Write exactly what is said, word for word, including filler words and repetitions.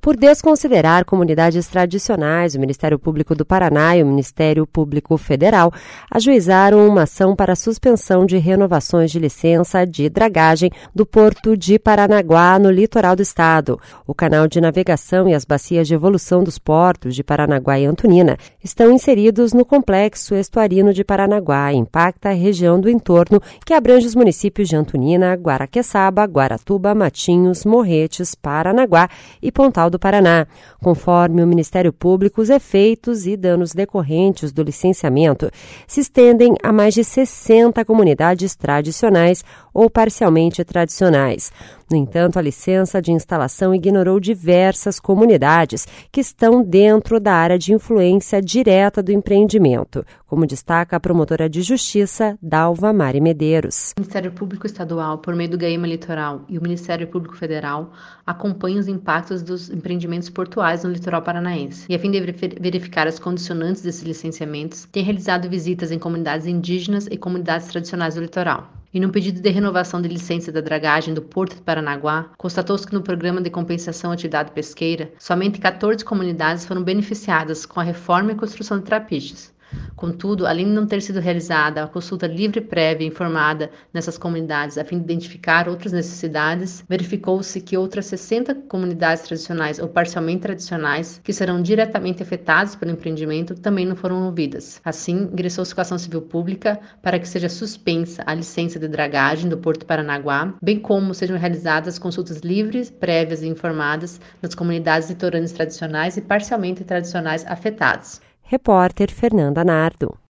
Por desconsiderar comunidades tradicionais, o Ministério Público do Paraná e o Ministério Público Federal ajuizaram uma ação para suspensão de renovações de licença de dragagem do Porto de Paranaguá, no litoral do estado. O canal de navegação e as bacias de evolução dos portos de Paranaguá e Antonina estão inseridos no complexo estuarino de Paranaguá e impacta a região do entorno, que abrange os municípios de Antonina, Guaraqueçaba, Guaratuba, Matinhos, Morretes, Paranaguá e Pontal do Paraná. Conforme o Ministério Público, os efeitos e danos decorrentes do licenciamento se estendem a mais de sessenta comunidades tradicionais ou parcialmente tradicionais. No entanto, a licença de instalação ignorou diversas comunidades que estão dentro da área de influência direta do empreendimento, como destaca a promotora de justiça, Dalva Mari Medeiros. O Ministério Público Estadual, por meio do GAEMA Litoral, e o Ministério Público Federal acompanham os impactos dos empreendimentos portuários no litoral paranaense. E a fim de verificar as condicionantes desses licenciamentos, tem realizado visitas em comunidades indígenas e comunidades tradicionais do litoral. E no pedido de renovação de licença da dragagem do Porto de Paranaguá, constatou-se que no Programa de Compensação à Atividade Pesqueira, somente quatorze comunidades foram beneficiadas com a reforma e construção de trapiches. Contudo, além de não ter sido realizada a consulta livre, prévia e informada nessas comunidades a fim de identificar outras necessidades, verificou-se que outras sessenta comunidades tradicionais ou parcialmente tradicionais, que serão diretamente afetadas pelo empreendimento, também não foram ouvidas. Assim, ingressou-se com a ação civil pública para que seja suspensa a licença de dragagem do Porto Paranaguá, bem como sejam realizadas consultas livres, prévias e informadas nas comunidades litorâneas tradicionais e parcialmente tradicionais afetadas. Repórter Fernanda Nardo.